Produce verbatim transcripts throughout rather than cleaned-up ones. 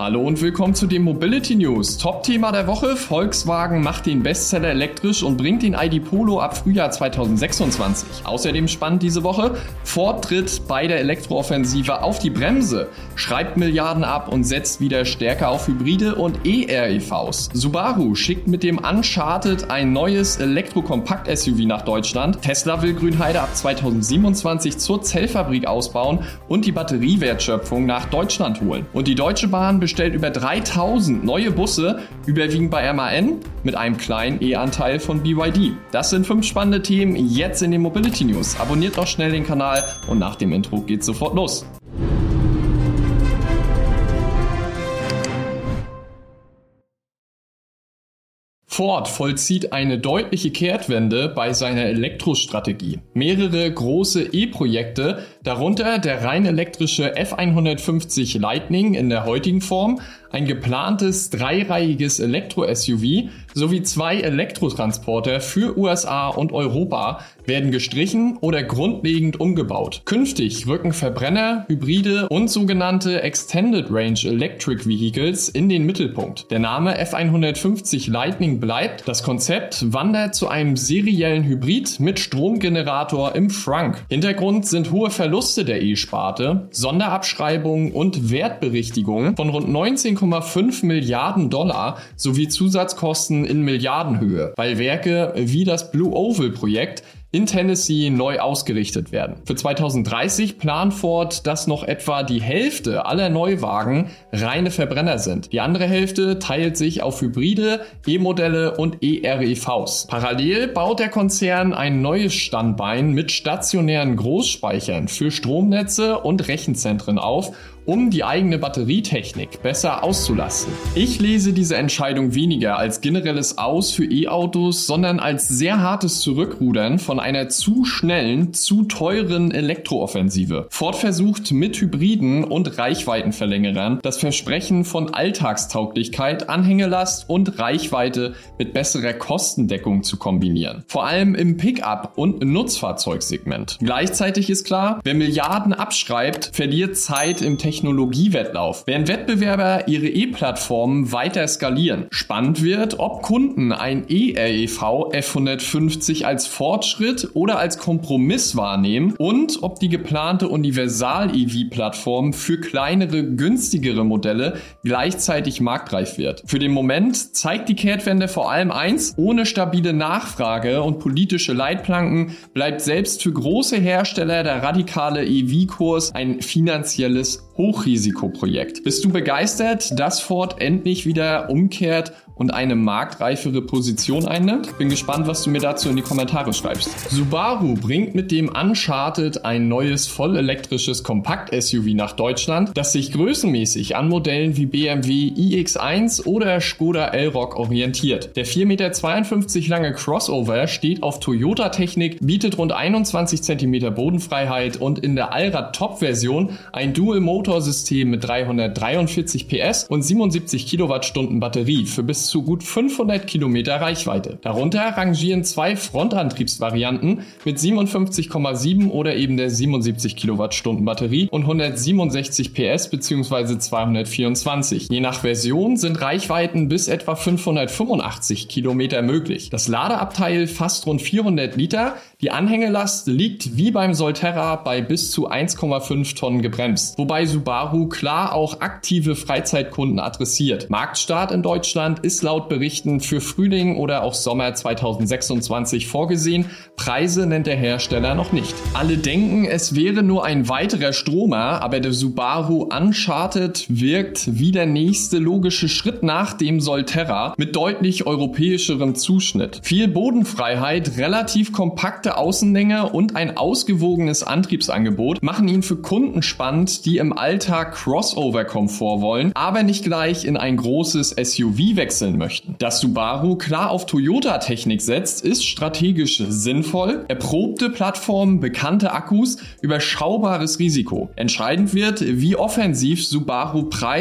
Hallo und willkommen zu den Mobility News. Top-Thema der Woche: Volkswagen macht den Bestseller elektrisch und bringt den I D Polo ab Frühjahr zweitausendsechsundzwanzig. Außerdem spannend diese Woche: Ford tritt bei der Elektrooffensive auf die Bremse, schreibt Milliarden ab und setzt wieder stärker auf Hybride und E-R E Vs. Subaru schickt mit dem Uncharted ein neues Elektro-Kompakt-S U V nach Deutschland. Tesla will Grünheide ab zweitausendsiebenundzwanzig zur Zellfabrik ausbauen und die Batteriewertschöpfung nach Deutschland holen. Und die Deutsche Bahn bestellt über dreitausend neue Busse, überwiegend bei M A N, mit einem kleinen E-Anteil von B Y D. Das sind fünf spannende Themen jetzt in den Mobility News. Abonniert doch schnell den Kanal und nach dem Intro geht's sofort los. Ford vollzieht eine deutliche Kehrtwende bei seiner Elektrostrategie. Mehrere große E-Projekte, darunter der rein elektrische F hundertfünfzig Lightning in der heutigen Form, ein geplantes dreireihiges Elektro-S U V sowie zwei Elektrotransporter für U S A und Europa werden gestrichen oder grundlegend umgebaut. Künftig rücken Verbrenner, Hybride und sogenannte Extended Range Electric Vehicles in den Mittelpunkt. Der Name F hundertfünfzig Lightning bleibt, das Konzept wandert zu einem seriellen Hybrid mit Stromgenerator im Frunk. Hintergrund sind hohe Verluste der E-Sparte, Sonderabschreibungen und Wertberichtigungen von rund neunzehn Komma fünf Milliarden Dollar sowie Zusatzkosten in Milliardenhöhe, weil Werke wie das Blue Oval Projekt in Tennessee neu ausgerichtet werden. Für zweitausenddreißig plant Ford, dass noch etwa die Hälfte aller Neuwagen reine Verbrenner sind. Die andere Hälfte teilt sich auf Hybride, E-Modelle und E R E Vs. Parallel baut der Konzern ein neues Standbein mit stationären Großspeichern für Stromnetze und Rechenzentren auf, um die eigene Batterietechnik besser auszulasten. Ich lese diese Entscheidung weniger als generelles Aus für E-Autos, sondern als sehr hartes Zurückrudern von einer zu schnellen, zu teuren Elektrooffensive. Ford versucht mit Hybriden und Reichweitenverlängerern das Versprechen von Alltagstauglichkeit, Anhängelast und Reichweite mit besserer Kostendeckung zu kombinieren. Vor allem im Pickup- und Nutzfahrzeugsegment. Gleichzeitig ist klar, wer Milliarden abschreibt, verliert Zeit im Technologiewettlauf, während Wettbewerber ihre E-Plattformen weiter skalieren. Spannend wird, ob Kunden ein E R E V F hundertfünfzig als Fortschritt oder als Kompromiss wahrnehmen und ob die geplante Universal-E V-Plattform für kleinere, günstigere Modelle gleichzeitig marktreif wird. Für den Moment zeigt die Kehrtwende vor allem eins: Ohne stabile Nachfrage und politische Leitplanken bleibt selbst für große Hersteller der radikale E V-Kurs ein finanzielles Hochrisikoprojekt. Bist du begeistert, dass Ford endlich wieder umkehrt und eine marktreifere Position einnimmt? Bin gespannt, was du mir dazu in die Kommentare schreibst. Subaru bringt mit dem Uncharted ein neues vollelektrisches Kompakt-S U V nach Deutschland, das sich größenmäßig an Modellen wie B M W i X eins oder Skoda Elroq orientiert. Der vier Komma zweiundfünfzig Meter lange Crossover steht auf Toyota-Technik, bietet rund einundzwanzig Zentimeter Bodenfreiheit und in der Allrad-Top-Version ein Dual-Motor-System mit dreihundertdreiundvierzig P S und siebenundsiebzig Kilowattstunden Batterie für bis zu gut fünfhundert Kilometer Reichweite. Darunter rangieren zwei Frontantriebsvarianten mit siebenundfünfzig Komma sieben oder eben der siebenundsiebzig Kilowattstunden Batterie und hundertsiebenundsechzig P S bzw. zweihundertvierundzwanzig. Je nach Version sind Reichweiten bis etwa fünfhundertfünfundachtzig Kilometer möglich. Das Ladeabteil fasst rund vierhundert Liter. Die Anhängelast liegt wie beim Solterra bei bis zu eins Komma fünf Tonnen gebremst, wobei Subaru klar auch aktive Freizeitkunden adressiert. Marktstart in Deutschland ist laut Berichten für Frühling oder auch Sommer zweitausendsechsundzwanzig vorgesehen. Preise nennt der Hersteller noch nicht. Alle denken, es wäre nur ein weiterer Stromer, aber der Subaru Uncharted wirkt wie der nächste logische Schritt nach dem Solterra mit deutlich europäischerem Zuschnitt. Viel Bodenfreiheit, relativ kompakte Außenlänge und ein ausgewogenes Antriebsangebot machen ihn für Kunden spannend, die im Alltag Crossover-Komfort wollen, aber nicht gleich in ein großes S U V wechseln möchten. Dass Subaru klar auf Toyota-Technik setzt, ist strategisch sinnvoll. Erprobte Plattformen, bekannte Akkus, überschaubares Risiko. Entscheidend wird, wie offensiv Subaru Preis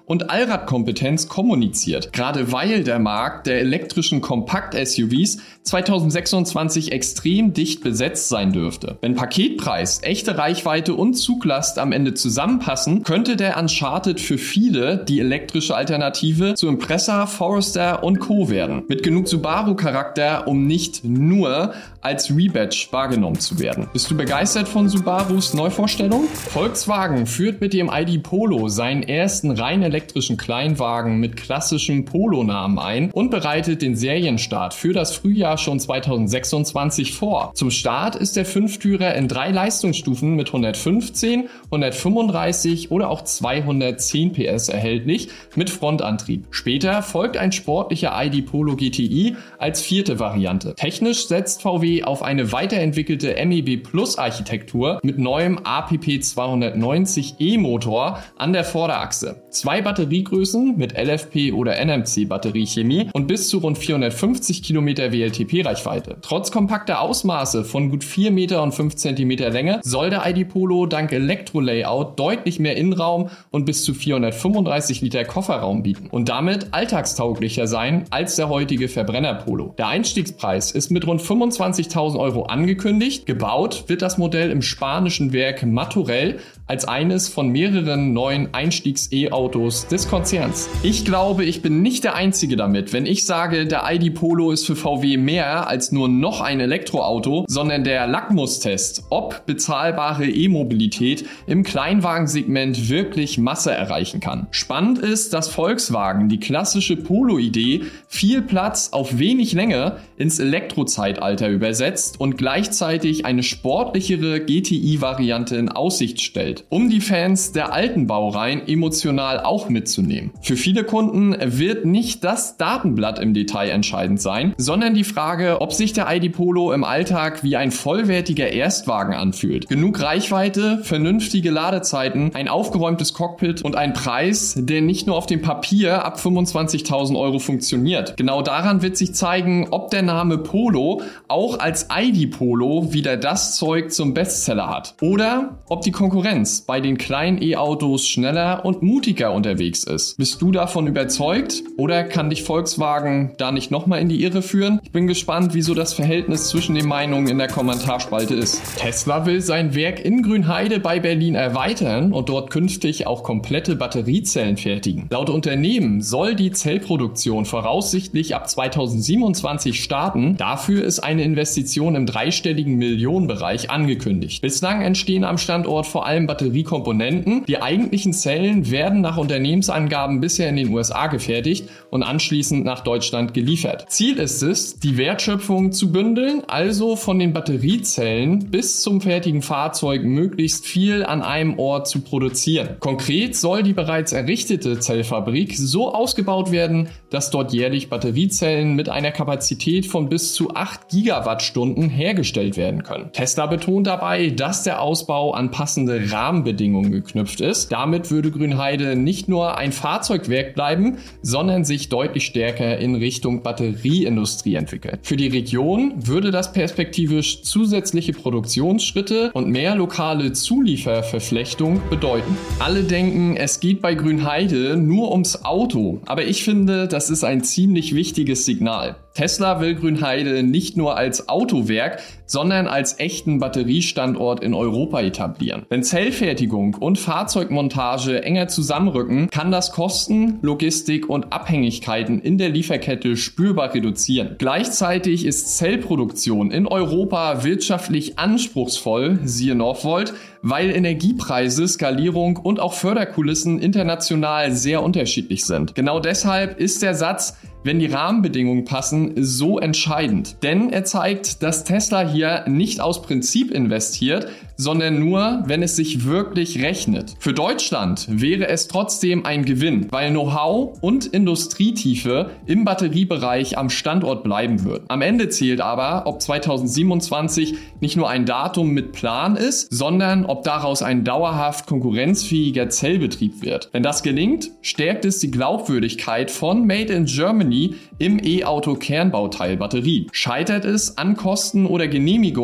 und Allradkompetenz kommuniziert. Gerade weil der Markt der elektrischen Kompakt-S U Vs zweitausendsechsundzwanzig extrem dicht besetzt sein dürfte. Wenn Paketpreis, echte Reichweite und Zuglast am Ende zusammenpassen, könnte der Uncharted für viele die elektrische Alternative zu Impreza, Forester und Co. werden. Mit genug Subaru-Charakter, um nicht nur als Rebadge wahrgenommen zu werden. Bist du begeistert von Subarus Neuvorstellung? Volkswagen führt mit dem I D Polo seinen ersten rein elektrischen Kleinwagen mit klassischem Polo-Namen ein und bereitet den Serienstart für das Frühjahr schon zweitausendsechsundzwanzig vor. Zum Start ist der Fünftürer in drei Leistungsstufen mit hundertfünfzehn, hundertfünfunddreißig oder auch zweihundertzehn P S erhältlich mit Frontantrieb. Später folgt ein sportlicher I D Polo G T I als vierte Variante. Technisch setzt V W auf eine weiterentwickelte M E B Plus Architektur mit neuem A P P zweihundertneunzig E Motor an der Vorderachse. Zwei Batteriegrößen mit L F P oder N M C Batteriechemie und bis zu rund vierhundertfünfzig Kilometer W L T P Reichweite. Trotz kompakter Ausmaße von gut vier Meter und fünf Zentimeter Länge soll der I D Polo dank Elektro-Layout deutlich mehr Innenraum und bis zu vierhundertfünfunddreißig Liter Kofferraum bieten und damit alltagstauglicher sein als der heutige Verbrenner Polo. Der Einstiegspreis ist mit rund fünfundzwanzigtausend Euro angekündigt. Gebaut wird das Modell im spanischen Werk Martorell als eines von mehreren neuen Einstiegs-E-Autos des Konzerns. Ich glaube, ich bin nicht der Einzige damit, wenn ich sage, der I D Polo ist für V W mehr als nur noch ein Elektroauto, sondern der Lackmustest, ob bezahlbare E-Mobilität im Kleinwagensegment wirklich Masse erreichen kann. Spannend ist, dass Volkswagen die klassische Polo-Idee viel Platz auf wenig Länge ins Elektrozeitalter übersetzt und gleichzeitig eine sportlichere G T I-Variante in Aussicht stellt, um die Fans der alten Baureihen emotional auch mitzunehmen. Für viele Kunden wird nicht das Datenblatt im Detail entscheidend sein, sondern die Frage, ob sich der I D Polo im Alltag wie ein vollwertiger Erstwagen anfühlt. Genug Reichweite, vernünftige Ladezeiten, ein aufgeräumtes Cockpit und ein Preis, der nicht nur auf dem Papier ab fünfundzwanzigtausend Euro funktioniert. Genau daran wird sich zeigen, ob der Name Polo auch als I D Polo wieder das Zeug zum Bestseller hat. Oder ob die Konkurrenz bei den kleinen E-Autos schneller und mutiger unterwegs ist. Bist du davon überzeugt? Oder kann dich Volkswagen da nicht nochmal in die Irre führen? Ich bin gespannt, wieso das Verhältnis zwischen den Meinungen in der Kommentarspalte ist. Tesla will sein Werk in Grünheide bei Berlin erweitern und dort künftig auch komplette Batteriezellen fertigen. Laut Unternehmen soll die Zellproduktion voraussichtlich ab zweitausendsiebenundzwanzig starten. Dafür ist eine Investition im dreistelligen Millionenbereich angekündigt. Bislang entstehen am Standort vor allem Batteriekomponenten. Die eigentlichen Zellen werden nach Unternehmensangaben bisher in den U S A gefertigt und anschließend nach Deutschland geliefert. Ziel ist es, die Wertschöpfung zu bündeln, also von den Batteriezellen bis zum fertigen Fahrzeug möglichst viel an einem Ort zu produzieren. Konkret soll die bereits errichtete Zellfabrik so ausgebaut werden, dass dort jährlich Batteriezellen mit einer Kapazität von bis zu acht Gigawattstunden hergestellt werden können. Tesla betont dabei, dass der Ausbau an passende Rahmenbedingungen geknüpft ist. Damit würde Grünheide nicht nur ein Fahrzeugwerk bleiben, sondern sich deutlich stärker in Richtung Batterieindustrie entwickeln. Für die Region würde das perspektivisch zusätzliche Produktionsschritte und mehr lokale Zulieferverflechtung bedeuten. Alle denken, es geht bei Grünheide nur ums Auto, aber ich finde, das ist ein ziemlich wichtiges Signal. Tesla will Grünheide nicht nur als Autowerk, sondern als echten Batteriestandort in Europa etablieren. Wenn Zellfertigung und Fahrzeugmontage enger zusammenrücken, kann das Kosten, Logistik und Abhängigkeiten in der Lieferkette spürbar reduzieren. Gleichzeitig ist Zellproduktion in Europa wirtschaftlich anspruchsvoll, siehe Northvolt, weil Energiepreise, Skalierung und auch Förderkulissen international sehr unterschiedlich sind. Genau deshalb ist der Satz, wenn die Rahmenbedingungen passen, so entscheidend. Denn er zeigt, dass Tesla hier nicht aus Prinzip investiert, sondern nur, wenn es sich wirklich rechnet. Für Deutschland wäre es trotzdem ein Gewinn, weil Know-how und Industrietiefe im Batteriebereich am Standort bleiben wird. Am Ende zählt aber, ob zweitausendsiebenundzwanzig nicht nur ein Datum mit Plan ist, sondern ob daraus ein dauerhaft konkurrenzfähiger Zellbetrieb wird. Wenn das gelingt, stärkt es die Glaubwürdigkeit von Made in Germany im E-Auto-Kernbauteil Batterie. Scheitert es an Kosten oder Genehmigungen,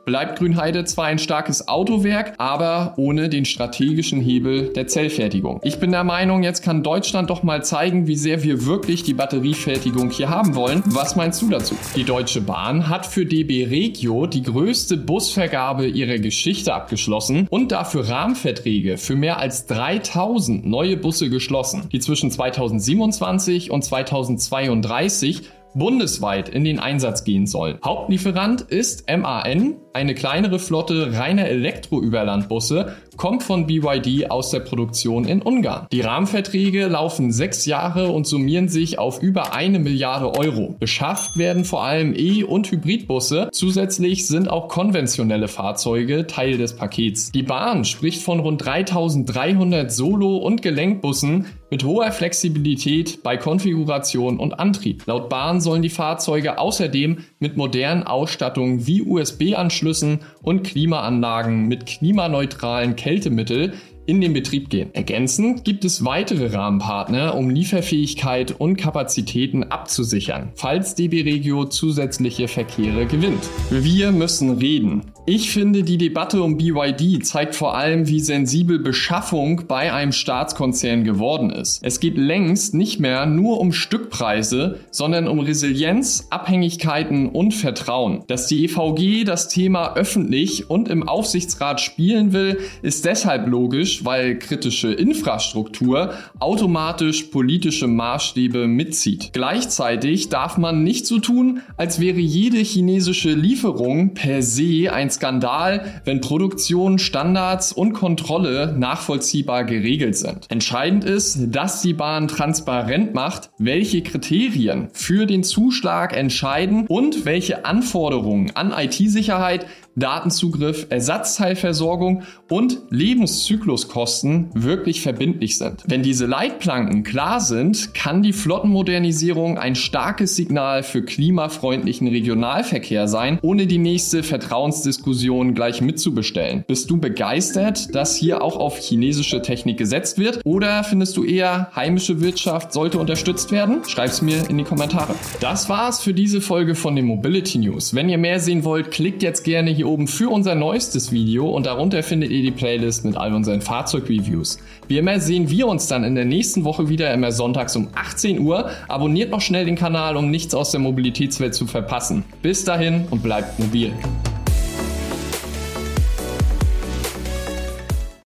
bleibt Grünheide zwar ein starkes Autowerk, aber ohne den strategischen Hebel der Zellfertigung. Ich bin der Meinung, jetzt kann Deutschland doch mal zeigen, wie sehr wir wirklich die Batteriefertigung hier haben wollen. Was meinst du dazu? Die Deutsche Bahn hat für D B Regio die größte Busvergabe ihrer Geschichte abgeschlossen und dafür Rahmenverträge für mehr als dreitausend neue Busse geschlossen, die zwischen zweitausendsiebenundzwanzig und zweitausendzweiunddreißig bundesweit in den Einsatz gehen soll. Hauptlieferant ist M A N, eine kleinere Flotte reiner Elektroüberlandbusse, kommt von B Y D aus der Produktion in Ungarn. Die Rahmenverträge laufen sechs Jahre und summieren sich auf über eine Milliarde Euro. Beschafft werden vor allem E- und Hybridbusse. Zusätzlich sind auch konventionelle Fahrzeuge Teil des Pakets. Die Bahn spricht von rund dreitausenddreihundert Solo- und Gelenkbussen mit hoher Flexibilität bei Konfiguration und Antrieb. Laut Bahn sollen die Fahrzeuge außerdem mit modernen Ausstattungen wie U S B-Anschlüssen und Klimaanlagen mit klimaneutralen Kältemittel in den Betrieb gehen. Ergänzend gibt es weitere Rahmenpartner, um Lieferfähigkeit und Kapazitäten abzusichern, falls D B Regio zusätzliche Verkehre gewinnt. Wir müssen reden. Ich finde, die Debatte um B Y D zeigt vor allem, wie sensibel Beschaffung bei einem Staatskonzern geworden ist. Es geht längst nicht mehr nur um Stückpreise, sondern um Resilienz, Abhängigkeiten und Vertrauen. Dass die E V G das Thema öffentlich und im Aufsichtsrat spielen will, ist deshalb logisch, weil kritische Infrastruktur automatisch politische Maßstäbe mitzieht. Gleichzeitig darf man nicht so tun, als wäre jede chinesische Lieferung per se ein Skandal, wenn Produktion, Standards und Kontrolle nachvollziehbar geregelt sind. Entscheidend ist, dass die Bahn transparent macht, welche Kriterien für den Zuschlag entscheiden und welche Anforderungen an I T-Sicherheit, Datenzugriff, Ersatzteilversorgung und Lebenszykluskosten wirklich verbindlich sind. Wenn diese Leitplanken klar sind, kann die Flottenmodernisierung ein starkes Signal für klimafreundlichen Regionalverkehr sein, ohne die nächste Vertrauensdiskussion gleich mitzubestellen. Bist du begeistert, dass hier auch auf chinesische Technik gesetzt wird? Oder findest du eher, heimische Wirtschaft sollte unterstützt werden? Schreib's mir in die Kommentare. Das war's für diese Folge von den Mobility News. Wenn ihr mehr sehen wollt, klickt jetzt gerne hier oben für unser neuestes Video und darunter findet ihr die Playlist mit all unseren Fahrzeugreviews. Wie immer sehen wir uns dann in der nächsten Woche wieder, immer sonntags um achtzehn Uhr. Abonniert noch schnell den Kanal, um nichts aus der Mobilitätswelt zu verpassen. Bis dahin und bleibt mobil.